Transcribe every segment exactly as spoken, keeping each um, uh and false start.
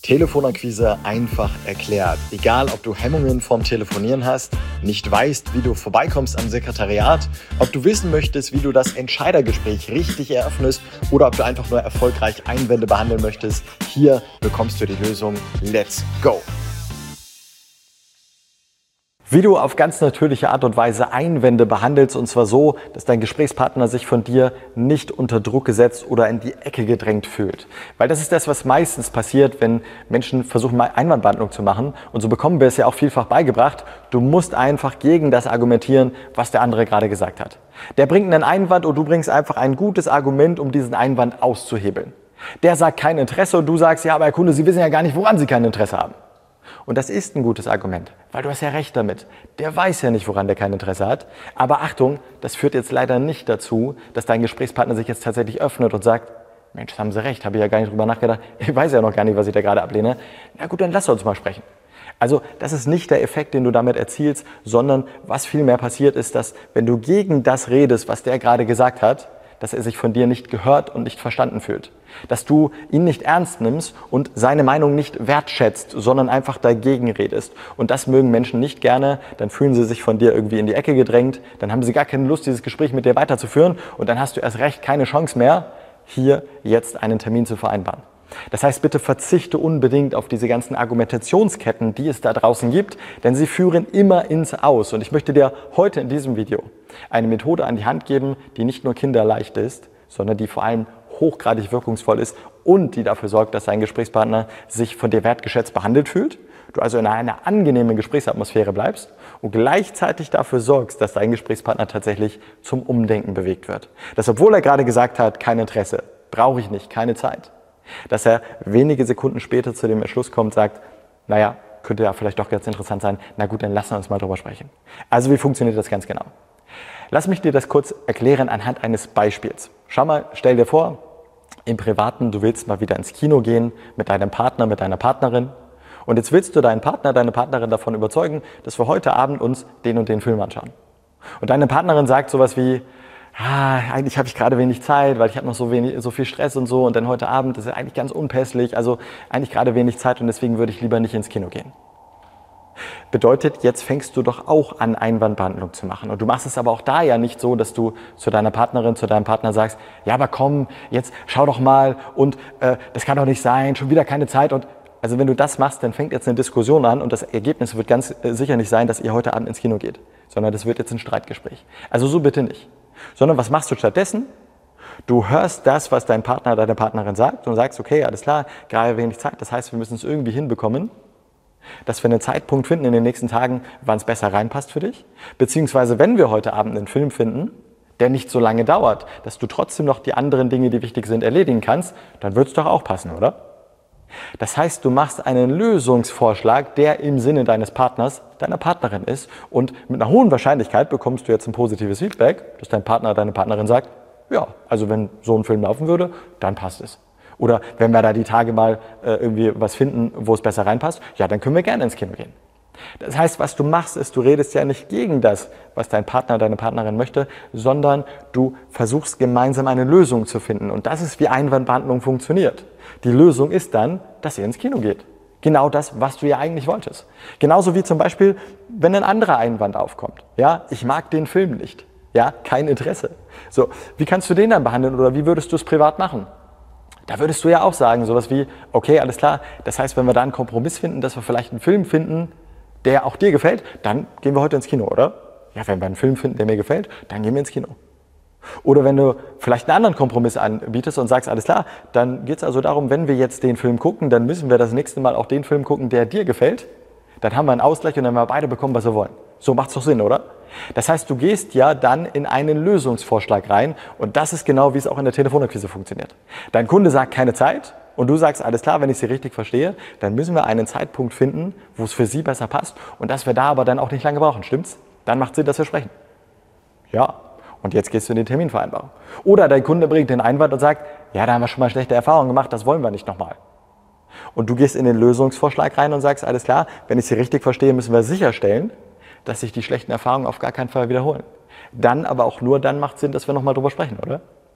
Telefonakquise einfach erklärt. Egal, ob du Hemmungen vorm Telefonieren hast, nicht weißt, wie du vorbeikommst am Sekretariat, ob du wissen möchtest, wie du das Entscheidergespräch richtig eröffnest oder ob du einfach nur erfolgreich Einwände behandeln möchtest, hier bekommst du die Lösung. Let's go! Wie du auf ganz natürliche Art und Weise Einwände behandelst, und zwar so, dass dein Gesprächspartner sich von dir nicht unter Druck gesetzt oder in die Ecke gedrängt fühlt. Weil das ist das, was meistens passiert, wenn Menschen versuchen, mal Einwandbehandlung zu machen. Und so bekommen wir es ja auch vielfach beigebracht. Du musst einfach gegen das argumentieren, was der andere gerade gesagt hat. Der bringt einen Einwand und du bringst einfach ein gutes Argument, um diesen Einwand auszuhebeln. Der sagt kein Interesse und du sagst, ja, aber Herr Kunde, Sie wissen ja gar nicht, woran Sie kein Interesse haben. Und das ist ein gutes Argument, weil du hast ja recht damit. Der weiß ja nicht, woran der kein Interesse hat. Aber Achtung, das führt jetzt leider nicht dazu, dass dein Gesprächspartner sich jetzt tatsächlich öffnet und sagt, Mensch, haben Sie recht, habe ich ja gar nicht drüber nachgedacht. Ich weiß ja noch gar nicht, was ich da gerade ablehne. Na gut, dann lass uns mal sprechen. Also das ist nicht der Effekt, den du damit erzielst, sondern was vielmehr passiert ist, dass wenn du gegen das redest, was der gerade gesagt hat, dass er sich von dir nicht gehört und nicht verstanden fühlt. Dass du ihn nicht ernst nimmst und seine Meinung nicht wertschätzt, sondern einfach dagegen redest. Und das mögen Menschen nicht gerne, dann fühlen sie sich von dir irgendwie in die Ecke gedrängt, dann haben sie gar keine Lust, dieses Gespräch mit dir weiterzuführen und dann hast du erst recht keine Chance mehr, hier jetzt einen Termin zu vereinbaren. Das heißt, bitte verzichte unbedingt auf diese ganzen Argumentationsketten, die es da draußen gibt, denn sie führen immer ins Aus. Und ich möchte dir heute in diesem Video eine Methode an die Hand geben, die nicht nur kinderleicht ist, sondern die vor allem hochgradig wirkungsvoll ist und die dafür sorgt, dass dein Gesprächspartner sich von dir wertgeschätzt behandelt fühlt, du also in einer angenehmen Gesprächsatmosphäre bleibst und gleichzeitig dafür sorgst, dass dein Gesprächspartner tatsächlich zum Umdenken bewegt wird. Dass, obwohl er gerade gesagt hat, kein Interesse, brauche ich nicht, keine Zeit, dass er wenige Sekunden später zu dem Entschluss kommt, sagt, naja, könnte ja vielleicht doch ganz interessant sein, na gut, dann lassen wir uns mal drüber sprechen. Also wie funktioniert das ganz genau? Lass mich dir das kurz erklären anhand eines Beispiels. Schau mal, stell dir vor, im Privaten, du willst mal wieder ins Kino gehen mit deinem Partner, mit deiner Partnerin und jetzt willst du deinen Partner, deine Partnerin davon überzeugen, dass wir heute Abend uns den und den Film anschauen. Und deine Partnerin sagt sowas wie, ah, eigentlich habe ich gerade wenig Zeit, weil ich habe noch so, wenig, so viel Stress und so und dann heute Abend, das ist eigentlich ganz unpässlich, also eigentlich gerade wenig Zeit und deswegen würde ich lieber nicht ins Kino gehen. Bedeutet, jetzt fängst du doch auch an, Einwandbehandlung zu machen. Und du machst es aber auch da ja nicht so, dass du zu deiner Partnerin, zu deinem Partner sagst, ja, aber komm, jetzt schau doch mal und äh, das kann doch nicht sein, schon wieder keine Zeit. Und also wenn du das machst, dann fängt jetzt eine Diskussion an und das Ergebnis wird ganz äh, sicher nicht sein, dass ihr heute Abend ins Kino geht, sondern das wird jetzt ein Streitgespräch. Also so bitte nicht. Sondern was machst du stattdessen? Du hörst das, was dein Partner, deine Partnerin sagt und sagst, okay, alles klar, gerade wenig Zeit, das heißt, wir müssen es irgendwie hinbekommen, dass wir einen Zeitpunkt finden in den nächsten Tagen, wann es besser reinpasst für dich. Beziehungsweise, wenn wir heute Abend einen Film finden, der nicht so lange dauert, dass du trotzdem noch die anderen Dinge, die wichtig sind, erledigen kannst, dann wird es doch auch passen, oder? Das heißt, du machst einen Lösungsvorschlag, der im Sinne deines Partners, deiner Partnerin ist und mit einer hohen Wahrscheinlichkeit bekommst du jetzt ein positives Feedback, dass dein Partner, deine Partnerin sagt, ja, also wenn so ein Film laufen würde, dann passt es. Oder wenn wir da die Tage mal äh, irgendwie was finden, wo es besser reinpasst, ja, dann können wir gerne ins Kino gehen. Das heißt, was du machst, ist, du redest ja nicht gegen das, was dein Partner, deine Partnerin möchte, sondern du versuchst gemeinsam eine Lösung zu finden. Und das ist, wie Einwandbehandlung funktioniert. Die Lösung ist dann, dass ihr ins Kino geht. Genau das, was du ja eigentlich wolltest. Genauso wie zum Beispiel, wenn ein anderer Einwand aufkommt. Ja, ich mag den Film nicht. Ja, kein Interesse. So, wie kannst du den dann behandeln oder wie würdest du es privat machen? Da würdest du ja auch sagen, sowas wie, okay, alles klar, das heißt, wenn wir da einen Kompromiss finden, dass wir vielleicht einen Film finden, der auch dir gefällt, dann gehen wir heute ins Kino, oder? Ja, wenn wir einen Film finden, der mir gefällt, dann gehen wir ins Kino. Oder wenn du vielleicht einen anderen Kompromiss anbietest und sagst, alles klar, dann geht es also darum, wenn wir jetzt den Film gucken, dann müssen wir das nächste Mal auch den Film gucken, der dir gefällt. Dann haben wir einen Ausgleich und dann haben wir beide bekommen, was wir wollen. So macht's doch Sinn, oder? Das heißt, du gehst ja dann in einen Lösungsvorschlag rein und das ist genau, wie es auch in der Telefonakquise funktioniert. Dein Kunde sagt keine Zeit und du sagst, alles klar, wenn ich Sie richtig verstehe, dann müssen wir einen Zeitpunkt finden, wo es für Sie besser passt und dass wir da aber dann auch nicht lange brauchen, stimmt's? Dann macht Sinn, dass wir sprechen. Ja, und jetzt gehst du in die Terminvereinbarung. Oder dein Kunde bringt den Einwand und sagt, ja, da haben wir schon mal schlechte Erfahrungen gemacht, das wollen wir nicht nochmal. Und du gehst in den Lösungsvorschlag rein und sagst, alles klar, wenn ich Sie richtig verstehe, müssen wir sicherstellen, dass sich die schlechten Erfahrungen auf gar keinen Fall wiederholen. Dann aber auch nur dann macht Sinn, dass wir nochmal drüber sprechen, oder?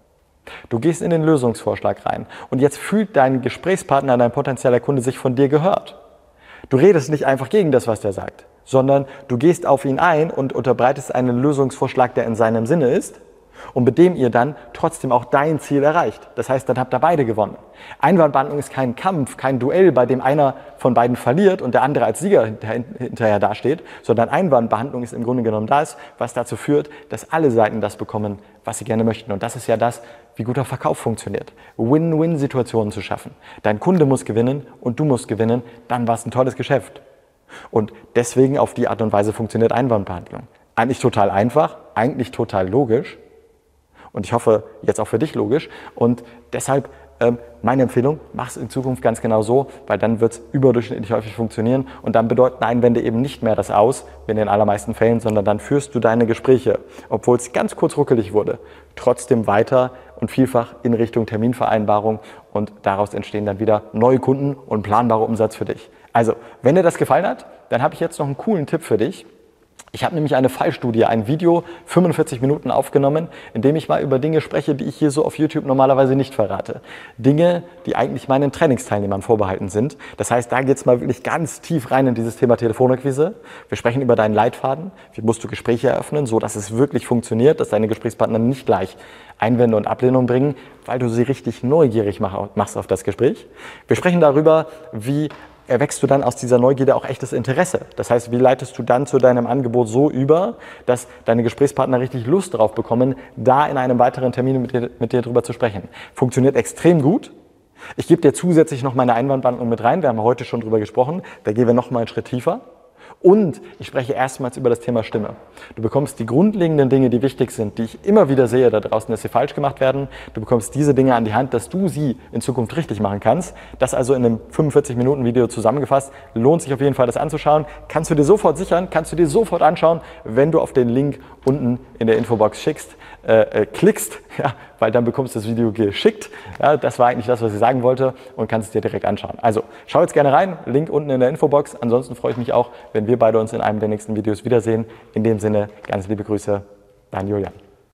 Du gehst in den Lösungsvorschlag rein und jetzt fühlt dein Gesprächspartner, dein potenzieller Kunde sich von dir gehört. Du redest nicht einfach gegen das, was der sagt, sondern du gehst auf ihn ein und unterbreitest einen Lösungsvorschlag, der in seinem Sinne ist und mit dem ihr dann trotzdem auch dein Ziel erreicht. Das heißt, dann habt ihr beide gewonnen. Einwandbehandlung ist kein Kampf, kein Duell, bei dem einer von beiden verliert und der andere als Sieger hinterher dasteht, sondern Einwandbehandlung ist im Grunde genommen das, was dazu führt, dass alle Seiten das bekommen, was sie gerne möchten. Und das ist ja das, wie guter Verkauf funktioniert. Win-Win-Situationen zu schaffen. Dein Kunde muss gewinnen und du musst gewinnen, dann war es ein tolles Geschäft. Und deswegen auf die Art und Weise funktioniert Einwandbehandlung. Eigentlich total einfach, eigentlich total logisch. Und ich hoffe, jetzt auch für dich logisch. Und deshalb ähm, meine Empfehlung, mach es in Zukunft ganz genau so, weil dann wird es überdurchschnittlich häufig funktionieren. Und dann bedeuten Einwände eben nicht mehr das Aus, wie in den allermeisten Fällen, sondern dann führst du deine Gespräche, obwohl es ganz kurz ruckelig wurde, trotzdem weiter und vielfach in Richtung Terminvereinbarung. Und daraus entstehen dann wieder neue Kunden und planbarer Umsatz für dich. Also, wenn dir das gefallen hat, dann habe ich jetzt noch einen coolen Tipp für dich. Ich habe nämlich eine Fallstudie, ein Video, fünfundvierzig Minuten aufgenommen, in dem ich mal über Dinge spreche, die ich hier so auf YouTube normalerweise nicht verrate. Dinge, die eigentlich meinen Trainingsteilnehmern vorbehalten sind. Das heißt, da geht es mal wirklich ganz tief rein in dieses Thema Telefonakquise. Wir sprechen über deinen Leitfaden. Wie musst du Gespräche eröffnen, so dass es wirklich funktioniert, dass deine Gesprächspartner nicht gleich Einwände und Ablehnung bringen, weil du sie richtig neugierig machst auf das Gespräch. Wir sprechen darüber, wie erwächst du dann aus dieser Neugierde auch echtes Interesse. Das heißt, wie leitest du dann zu deinem Angebot so über, dass deine Gesprächspartner richtig Lust darauf bekommen, da in einem weiteren Termin mit dir, mit dir drüber zu sprechen. Funktioniert extrem gut. Ich gebe dir zusätzlich noch meine Einwandbehandlung mit rein. Wir haben heute schon drüber gesprochen. Da gehen wir noch mal einen Schritt tiefer. Und ich spreche erstmals über das Thema Stimme. Du bekommst die grundlegenden Dinge, die wichtig sind, die ich immer wieder sehe da draußen, dass sie falsch gemacht werden. Du bekommst diese Dinge an die Hand, dass du sie in Zukunft richtig machen kannst. Das also in einem fünfundvierzig Minuten Video zusammengefasst. Lohnt sich auf jeden Fall, das anzuschauen. Kannst du dir sofort sichern, kannst du dir sofort anschauen, wenn du auf den Link unten in der Infobox schickst, äh, äh, klickst, ja, weil dann bekommst du das Video geschickt. Ja, das war eigentlich das, was ich sagen wollte und kannst es dir direkt anschauen. Also schau jetzt gerne rein, Link unten in der Infobox. Ansonsten freue ich mich auch, wenn wir beide uns in einem der nächsten Videos wiedersehen. In dem Sinne, ganz liebe Grüße, dein Julian.